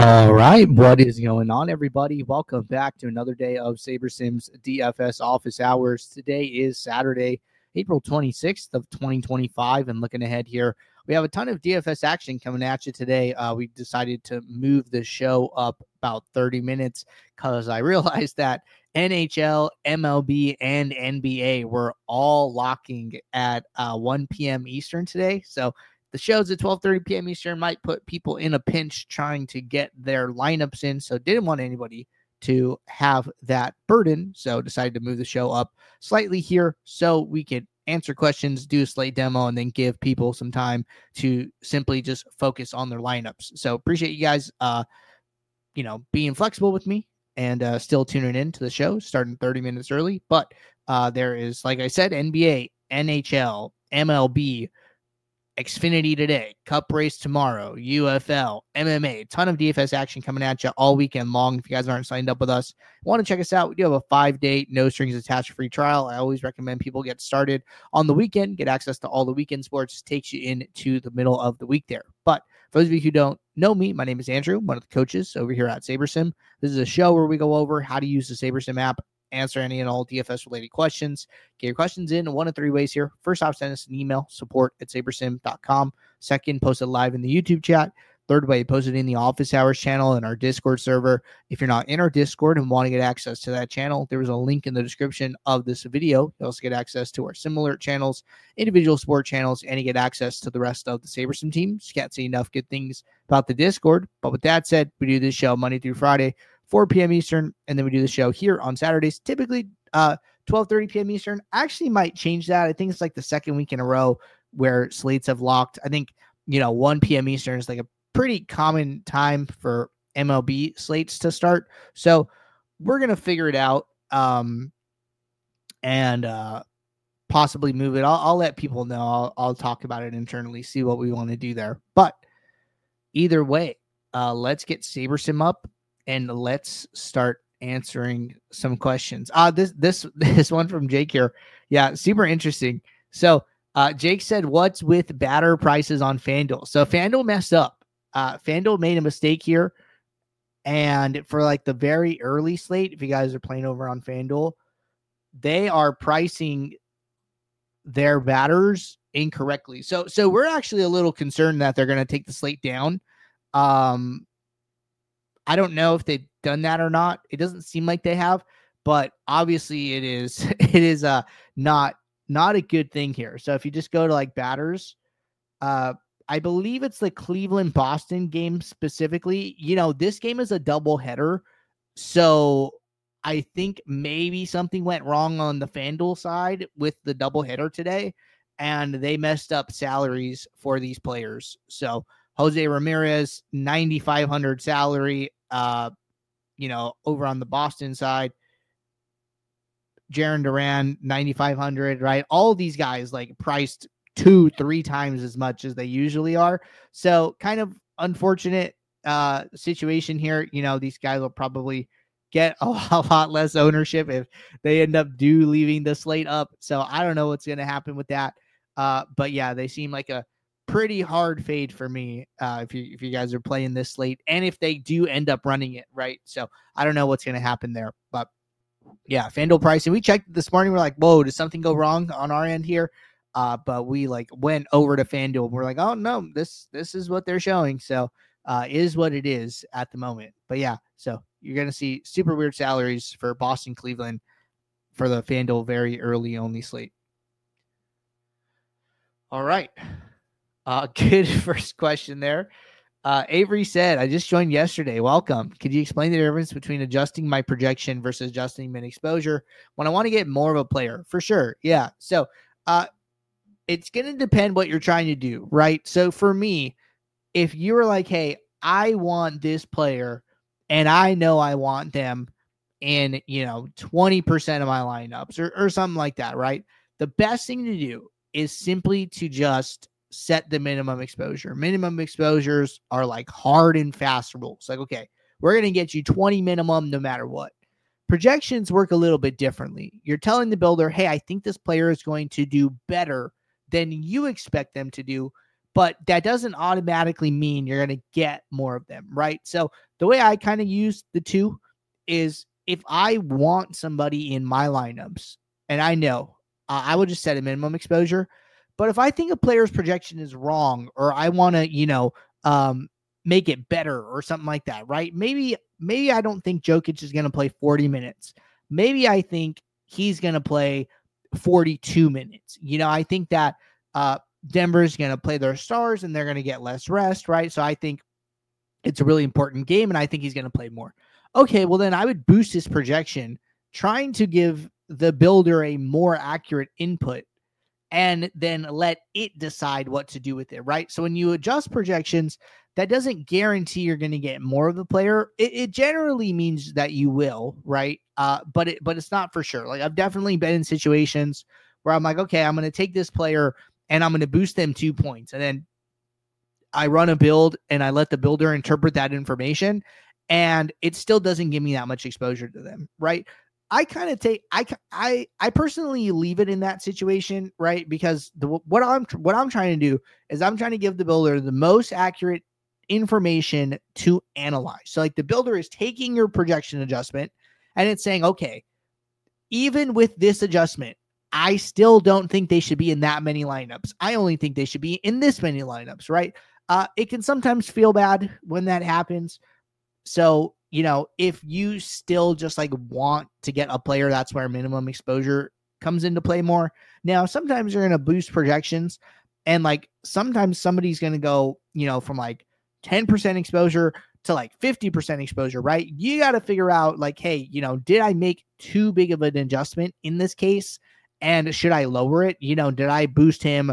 All right, what is going on, everybody? Welcome back to another day of SaberSim's DFS office hours. Today is Saturday, April 26th of 2025, and looking ahead here, we have a ton of DFS action coming at you today. We decided to move the show up about 30 minutes because I realized that NHL, MLB, and NBA were all locking at 1 p.m. Eastern today, so the show's at 12:30 p.m. Eastern, might put people in a pinch trying to get their lineups in, so didn't want anybody to have that burden, so decided to move the show up slightly here so we could answer questions, do a slate demo, and then give people some time to simply just focus on their lineups. So appreciate you guys, being flexible with me and still tuning in to the show, starting 30 minutes early. But there is, like I said, NBA, NHL, MLB, Xfinity today, Cup race tomorrow, UFL, MMA, ton of DFS action coming at you all weekend long. If you guys aren't signed up with us, want to check us out, we do have a 5-day, no strings attached free trial. I always recommend people get started on the weekend, get access to all the weekend sports, takes you into the middle of the week there. But for those of you who don't know me, my name is Andrew, one of the coaches over here at SaberSim. This is a show where we go over how to use the SaberSim app, answer any and all DFS related questions. Get your questions in one of three ways here. First off, send us an email, support@sabersim.com. Second, post it live in the YouTube chat. Third way, post it in the office hours channel in our Discord server. If you're not in our Discord and want to get access to that channel, there is a link in the description of this video. You also get access to our similar channels, individual sport channels, and you get access to the rest of the SaberSim team. Just can't say enough good things about the Discord. But with that said, we do this show Monday through Friday, 4 p.m. Eastern, and then we do the show here on Saturdays, typically 12:30 p.m. Eastern. I actually might change that. I think it's like the second week in a row where slates have locked. I think, 1 p.m. Eastern is like a pretty common time for MLB slates to start. So we're going to figure it out and possibly move it. I'll let people know. I'll talk about it internally, see what we want to do there. But either way, let's get SaberSim up and let's start answering some questions. This one from Jake here. Yeah, super interesting. So Jake said, what's with batter prices on FanDuel? So FanDuel messed up. FanDuel made a mistake here. And for like the very early slate, if you guys are playing over on FanDuel, they are pricing their batters incorrectly. So we're actually a little concerned that they're going to take the slate down. I don't know if they've done that or not. It doesn't seem like they have, but obviously it is not a good thing here. So if you just go to like batters, I believe it's the Cleveland-Boston game specifically. This game is a double header, so I think maybe something went wrong on the FanDuel side with the double header today, and they messed up salaries for these players. So Jose Ramirez, $9,500 salary, over on the Boston side. Jarren Duran, $9,500, right? All of these guys like priced 2-3 times as much as they usually are. So kind of unfortunate situation here. These guys will probably get a lot less ownership if they end up leaving the slate up. So I don't know what's going to happen with that. But yeah, they seem like a pretty hard fade for me if you guys are playing this slate, and if they do end up running it, right? So I don't know what's going to happen there, but yeah, FanDuel pricing. We checked this morning. We're like, whoa, did something go wrong on our end here? But we like went over to FanDuel. We're like, oh no, this is what they're showing. So is what it is at the moment. But yeah, so you're going to see super weird salaries for Boston, Cleveland for the FanDuel very early only slate. All right. Good first question there. Avery said, I just joined yesterday. Welcome. Could you explain the difference between adjusting my projection versus adjusting min exposure when I want to get more of a player? For sure. Yeah. So it's going to depend what you're trying to do, right? So for me, if you're like, hey, I want this player and I know I want them in, 20% of my lineups or something like that, right? The best thing to do is simply to just set the minimum exposure. Minimum exposures are like hard and fast rules. Like, okay, we're going to get you 20 minimum no matter what. Projections work a little bit differently. You're telling the builder, hey, I think this player is going to do better than you expect them to do but that doesn't automatically mean you're going to get more of them, right? So the way I kind of use the two is if I want somebody in my lineups, and I know I will just set a minimum exposure. But if I think a player's projection is wrong, or I want to, make it better or something like that, right? Maybe I don't think Jokic is going to play 40 minutes. Maybe I think he's going to play 42 minutes. I think that Denver's going to play their stars and they're going to get less rest, right? So I think it's a really important game, and I think he's going to play more. Okay, well, then I would boost his projection, trying to give the builder a more accurate input and then let it decide what to do with it, right? So when you adjust projections, that doesn't guarantee you're going to get more of the player. It generally means that you will, right? But it's not for sure. Like, I've definitely been in situations where I'm like, okay, I'm going to take this player and I'm going to boost them 2 points, and then I run a build and I let the builder interpret that information, and it still doesn't give me that much exposure to them, right? I kind of take I personally leave it in that situation, right? Because what I'm trying to do is I'm trying to give the builder the most accurate information to analyze. So like the builder is taking your projection adjustment and it's saying, okay, even with this adjustment, I still don't think they should be in that many lineups. I only think they should be in this many lineups, right? It can sometimes feel bad when that happens. So, if you still just like want to get a player, that's where minimum exposure comes into play more. Now, sometimes you're going to boost projections, and like sometimes somebody's going to go, from like 10% exposure to like 50% exposure, right? You got to figure out like, hey, did I make too big of an adjustment in this case? And should I lower it? Did I boost him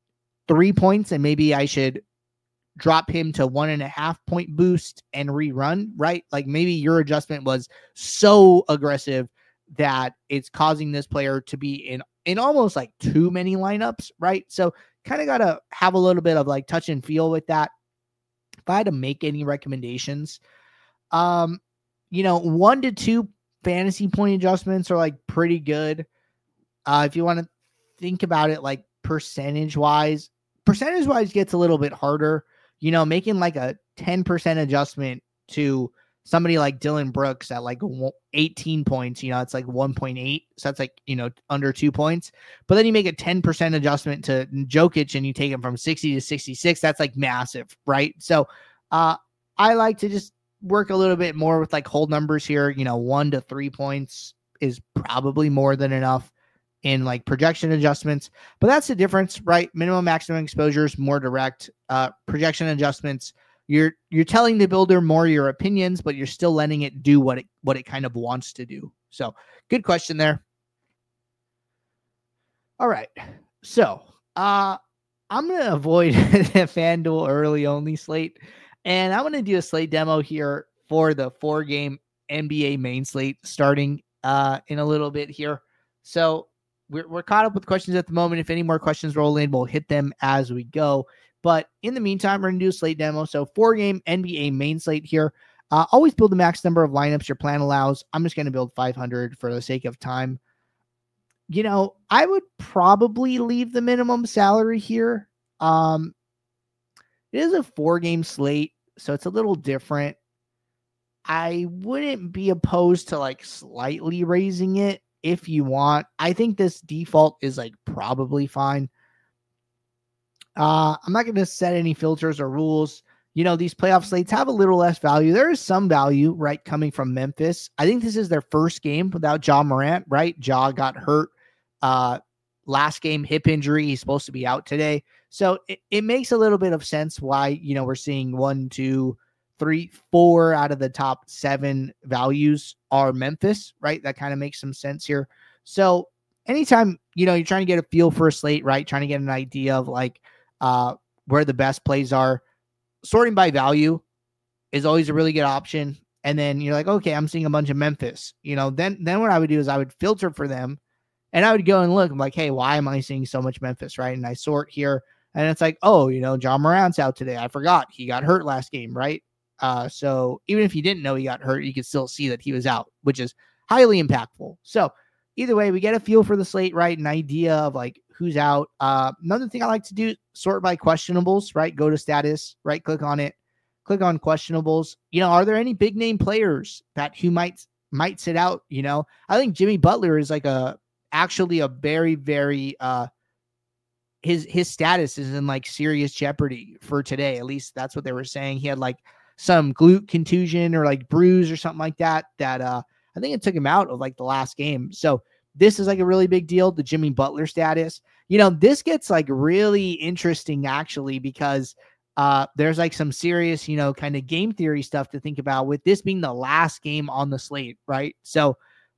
3 points and maybe I should drop him to 1.5 point boost and rerun, right? Like maybe your adjustment was so aggressive that it's causing this player to be in almost like too many lineups, right? So kind of got to have a little bit of like touch and feel with that. If I had to make any recommendations, 1 to 2 fantasy point adjustments are like pretty good. If you want to think about it like percentage wise gets a little bit harder. Making like a 10% adjustment to somebody like Dylan Brooks at like 18 points, it's like 1.8. So that's like, under 2 points. But then you make a 10% adjustment to Jokic and you take him from 60 to 66. That's like massive, right? So I like to just work a little bit more with like whole numbers here. 1 to 3 points is probably more than enough in like projection adjustments, but that's the difference, right? Minimum maximum exposure is more direct. Projection adjustments, you're telling the builder more your opinions, but you're still letting it do what it kind of wants to do. So good question there. All right. So I'm going to avoid the FanDuel early only slate, and I'm going to do a slate demo here for the 4-game NBA main slate starting in a little bit here. So we're caught up with questions at the moment. If any more questions roll in, we'll hit them as we go. But in the meantime, we're going to do a slate demo. So 4-game NBA main slate here. Always build the max number of lineups your plan allows. I'm just going to build 500 for the sake of time. I would probably leave the minimum salary here. It is a 4-game slate, so it's a little different. I wouldn't be opposed to like slightly raising it if you want. I think this default is like probably fine. I'm not going to set any filters or rules. These playoff slates have a little less value. There is some value, right, coming from Memphis. I think this is their first game without Ja Morant, right? Ja got hurt last game, hip injury. He's supposed to be out today. So it makes a little bit of sense why, we're seeing 1, 2, 3, 4 out of the top 7 values are Memphis, right? That kind of makes some sense here. So anytime, you're trying to get a feel for a slate, right? Trying to get an idea of like where the best plays are, sorting by value is always a really good option. And then you're like, okay, I'm seeing a bunch of Memphis, then what I would do is I would filter for them and I would go and look. I'm like, hey, why am I seeing so much Memphis, right? And I sort here and it's like, oh, Ja Morant's out today. I forgot he got hurt last game, right? So even if you didn't know he got hurt, you could still see that he was out, which is highly impactful. So either way, we get a feel for the slate, right? An idea of like who's out. Another thing I like to do, sort by questionables, right? Go to status, right? Click on it, click on questionables. Are there any big name players who might sit out? I think Jimmy Butler is like actually a very, very his status is in like serious jeopardy for today. At least that's what they were saying. He had like some glute contusion or like bruise or something like that I think it took him out of like the last game. So this is like a really big deal, the Jimmy Butler status. This gets like really interesting actually, because there's like some serious, kind of game theory stuff to think about with this being the last game on the slate, right? So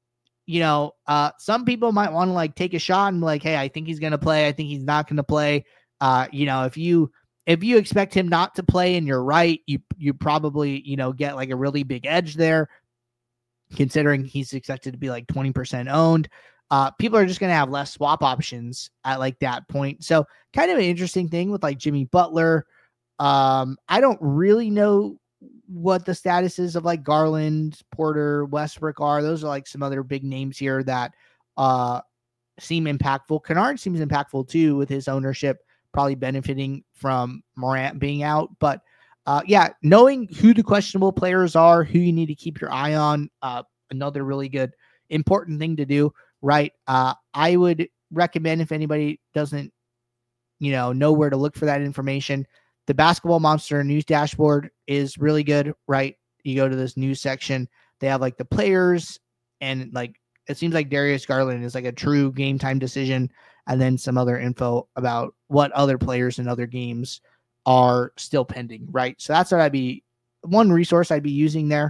some people might want to like take a shot and be like, hey, I think he's going to play. I think he's not going to play. If you expect him not to play and you're right, you probably, get like a really big edge there, considering he's expected to be like 20% owned. People are just going to have less swap options at like that point. So kind of an interesting thing with like Jimmy Butler. I don't really know what the status is of like Garland, Porter, Westbrook are. Those are like some other big names here that seem impactful. Kennard seems impactful too, with his ownership probably benefiting from Morant being out. But knowing who the questionable players are, who you need to keep your eye on, another really good important thing to do, right? I would recommend, if anybody doesn't know where to look for that information, the Basketball Monster news dashboard is really good, right? You go to this news section, they have like the players, and like it seems like Darius Garland is like a true game time decision, and then some other info about what other players in other games are still pending, right? So that's one resource I'd be using there.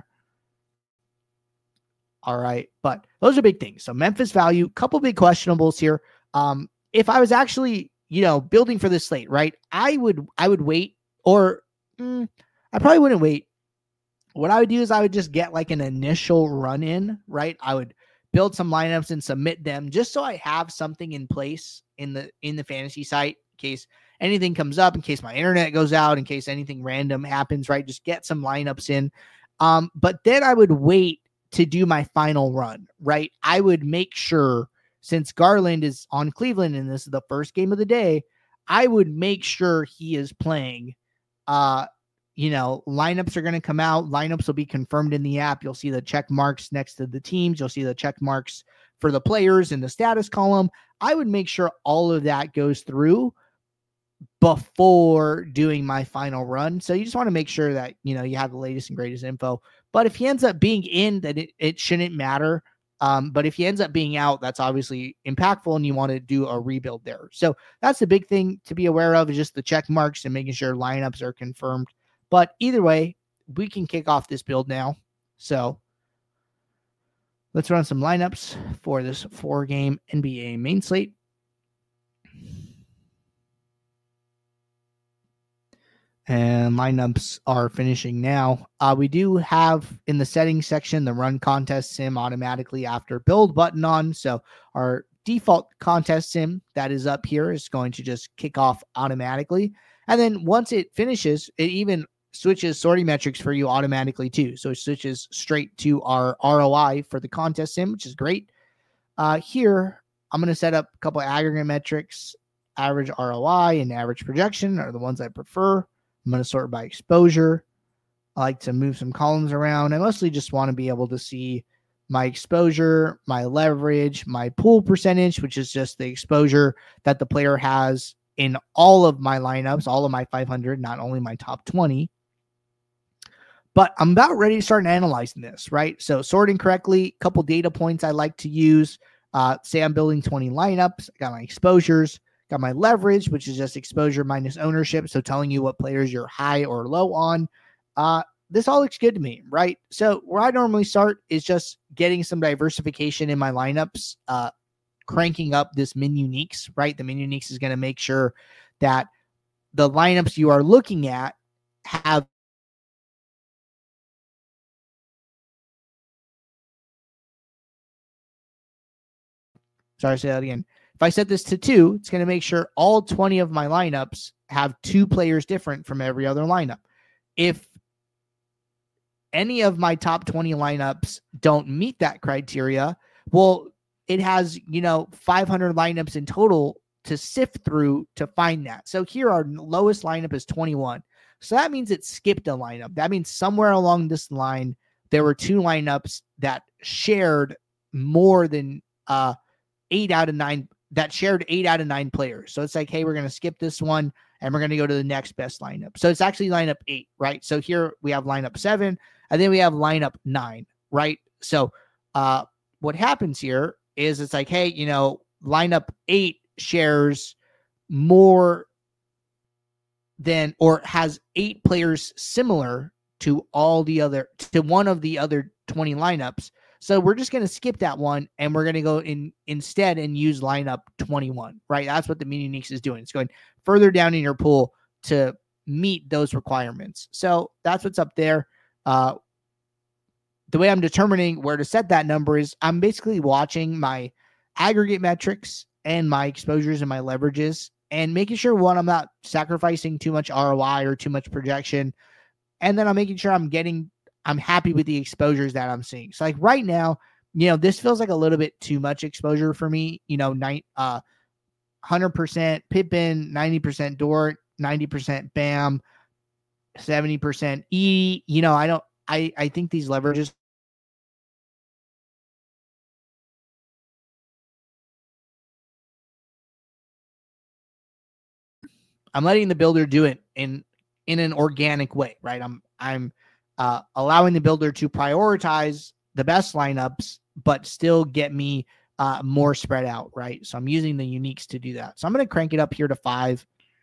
All right, but those are big things. So Memphis value, couple big questionables here. If I was actually building for this slate, right, I would wait, or I probably wouldn't wait. What I would do is I would just get like an initial run in, right? I would build some lineups and submit them just so I have something in place in the fantasy site in case anything comes up, in case my internet goes out, in case anything random happens, right? Just get some lineups in. But then I would wait to do my final run, right? I would make sure, since Garland is on Cleveland and this is the first game of the day, I would make sure he is playing. Lineups are going to come out. Lineups will be confirmed in the app. You'll see the check marks next to the teams. You'll see the check marks for the players in the status column. I would make sure all of that goes through before doing my final run. So you just want to make sure that, you have the latest and greatest info. But if he ends up being in, then it shouldn't matter. But if he ends up being out, that's obviously impactful, and you want to do a rebuild there. So that's the big thing to be aware of, is just the check marks and making sure lineups are confirmed. But either way, we can kick off this build now. So let's run some lineups for this 4-game NBA main slate. And lineups are finishing now. We do have in the settings section the run contest sim automatically after build button on. So our default contest sim that is up here is going to just kick off automatically. And then once it finishes, it even switches sorting metrics for you automatically too. So it switches straight to our ROI for the contest sim, which is great. Here, I'm going to set up a couple of aggregate metrics. Average ROI and average projection are the ones I prefer. I'm going to sort by exposure. I like to move some columns around. I mostly just want to be able to see my exposure, my leverage, my pool percentage, which is just the exposure that the player has in all of my lineups, all of my 500, not only my top 20. But I'm about ready to start analyzing this, right? So sorting correctly, a couple data points I like to use. Say I'm building 20 lineups. I got my exposures. Got my leverage, which is just exposure minus ownership. So telling you what players you're high or low on. This all looks good to me, right? So where I normally start is just getting some diversification in my lineups, cranking up this min uniques, right? The min uniques is going to make sure that the lineups you are looking at have say that again. If I set this to 2, it's going to make sure all 20 of my lineups have 2 players different from every other lineup. If any of my top 20 lineups don't meet that criteria, well, it has, 500 lineups in total to sift through to find that. So here our lowest lineup is 21. So that means it skipped a lineup. That means somewhere along this line, there were 2 lineups that shared more than 8 out of 9, that shared 8 out of 9 players. So it's like, hey, we're going to skip this one and we're going to go to the next best lineup. So it's actually lineup 8, right? So here we have lineup 7 and then we have lineup 9, right? So what happens here is it's like, hey, lineup 8 shares more than, or has 8 players similar to one of the other 20 lineups. So we're just going to skip that one and we're going to go in instead and use lineup 21, right? That's what the Mini Uniques is doing. It's going further down in your pool to meet those requirements. So that's what's up there. The way I'm determining where to set that number is I'm basically watching my aggregate metrics and my exposures and my leverages and making sure, one, I'm not sacrificing too much ROI or too much projection. And then I'm making sure I'm happy with the exposures that I'm seeing. So like right now, this feels like a little bit too much exposure for me. 100% Pippin, 90% Dort, 90% Bam, 70% E. I think these leverages I'm letting the builder do it in an organic way, right? I'm allowing the builder to prioritize the best lineups, but still get me more spread out, right? So I'm using the uniques to do that. So I'm going to crank it up here to 5.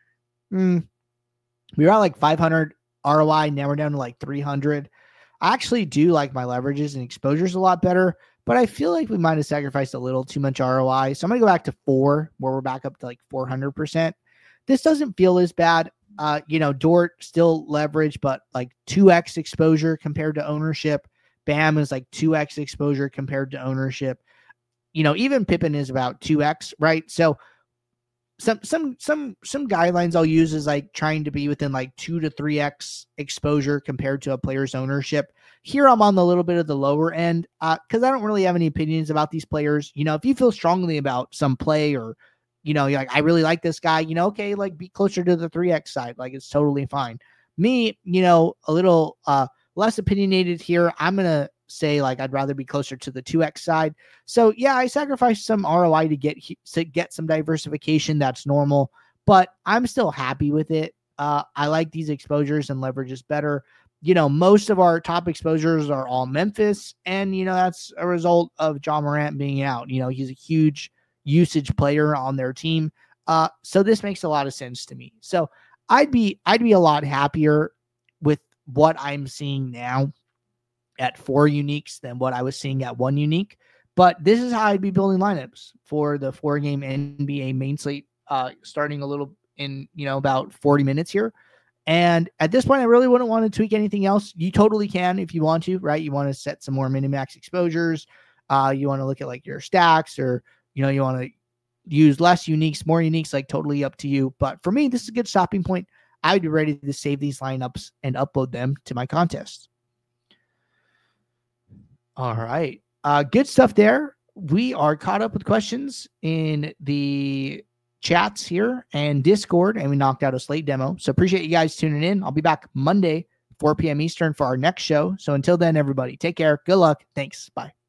We were at like 500 ROI. Now we're down to like 300. I actually do like my leverages and exposures a lot better, but I feel like we might have sacrificed a little too much ROI. So I'm going to go back to 4, where we're back up to like 400%. This doesn't feel as bad. Dort still leverage, but like 2x exposure compared to ownership. Bam is like 2x exposure compared to ownership. Even Pippin is about 2x, right? So some guidelines I'll use is like trying to be within like 2 to 3x exposure compared to a player's ownership. Here I'm on the little bit of the lower end because I don't really have any opinions about these players. If you feel strongly about some play or you're like, I really like this guy, okay, like be closer to the 3x side. Like it's totally fine. Me, a little less opinionated here. I'm going to say like, I'd rather be closer to the 2x side. So yeah, I sacrificed some ROI to get some diversification. That's normal, but I'm still happy with it. I like these exposures and leverages better. Most of our top exposures are all Memphis, and that's a result of Ja Morant being out. He's a huge usage player on their team. So this makes a lot of sense to me. So I'd be a lot happier with what I'm seeing now at 4 uniques than what I was seeing at 1 unique. But this is how I'd be building lineups for the 4-game NBA main slate, starting a little in, about 40 minutes here. And at this point, I really wouldn't want to tweak anything else. You totally can if you want to, right? You want to set some more minimax exposures. You want to look at like your stacks, or you want to use less uniques, more uniques, like totally up to you. But for me, this is a good stopping point. I would be ready to save these lineups and upload them to my contest. All right. Good stuff there. We are caught up with questions in the chats here and Discord, and we knocked out a slate demo. So appreciate you guys tuning in. I'll be back Monday, 4 p.m. Eastern for our next show. So until then, everybody, take care. Good luck. Thanks. Bye.